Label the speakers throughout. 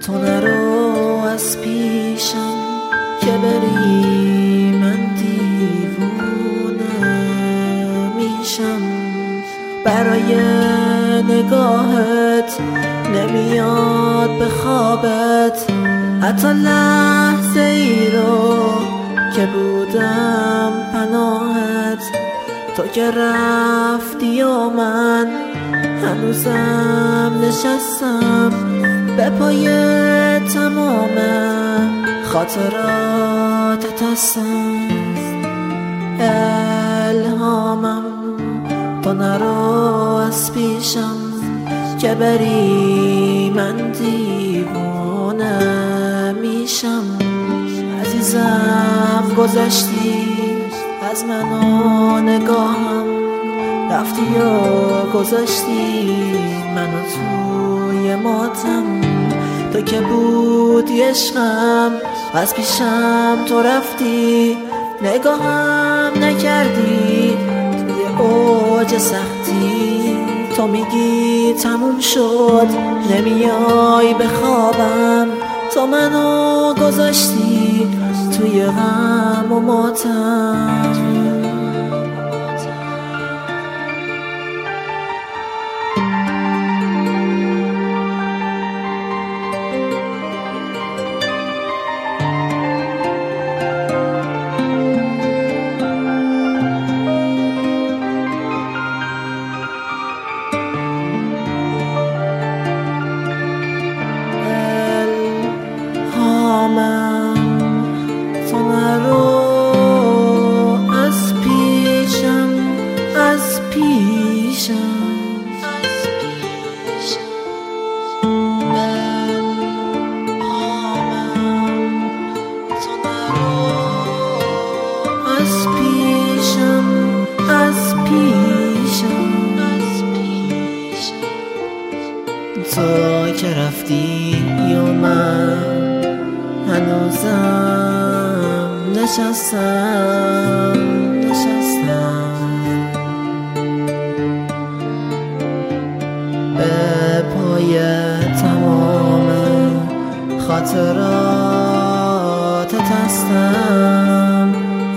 Speaker 1: تو نرو از پیشم که بری، من دیوونه میشم. برای نگاهت نمیاد به خوابت، حتی لحظه ای رو که بودم پناهت. تو که رفتی و من هنوزم نشستم به پای تمام خاطراتت هستم. الهامم تو نرو از پیشم که بری، من دیوونه میشم. عزیزم گذشتی از من و نگاهم، رفتی و گذاشتی منو توی ماتم. تو که بودی عشقم از پیشم، تو رفتی نگاهم نکردی توی اوج سختی. تو میگی تموم شد نمیای به خوابم، تو منو گذاشتی توی غم و ماتم. تو نرو از پیشم، از پیشم. تو نرو از پیشم، از پیشم. تو که رفتی و من هنوزم نشستم به پای تمام خاطراتت هستم.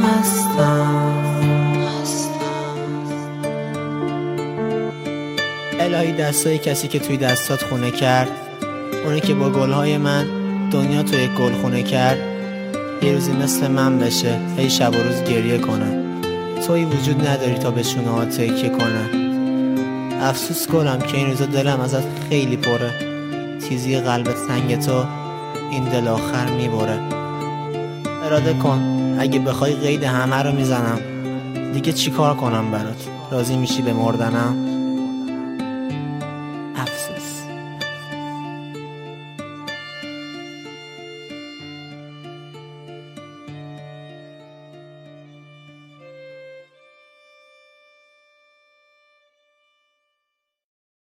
Speaker 2: الهی دستای کسی که توی دستات خونه کرد، اونی که با گلهای من دنیا توی گل خونه کرد، یه روزی مثل من بشه، هی شب و روز گریه کنه. توی وجود نداری تا به شونه ها تکیه کنه. افسوس کنم که این روزا دلم ازت خیلی پره، تیزی قلبت سنگ تو این دل آخر میبره. اراده کن اگه بخوای قید همه رو میزنم، دیگه چی کار کنم برات؟ راضی میشی به مردنم؟